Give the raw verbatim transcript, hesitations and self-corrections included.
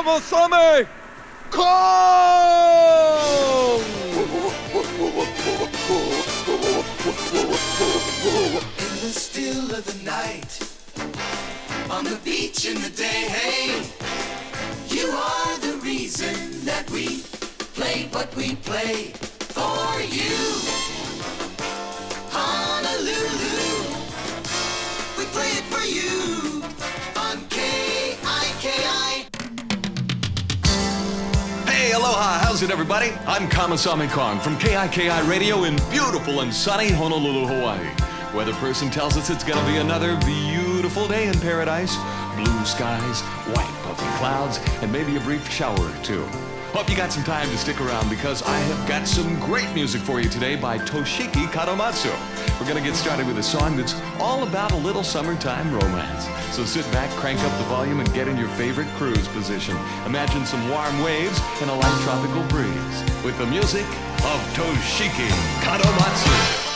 Kamasame Kong! In the still of the night, on the beach in the day, hey, you are the reason that we play what we play for you. Honolulu, we play it for you on K I K I. Hey, aloha, how's it everybody? I'm Kamasame Kong from K I K I Radio in beautiful and sunny Honolulu, Hawaii. Weather person tells us it's gonna be another beautiful day in paradise. Blue skies, white puffy clouds, and maybe a brief shower or two. Hope you got some time to stick around because I have got some great music for you today by Toshiki Kadomatsu. We're gonna get started with a song that's all about a little summertime romance. So sit back, crank up the volume, and get in your favorite cruise position. Imagine some warm waves and a light tropical breeze with the music of Toshiki Kadomatsu.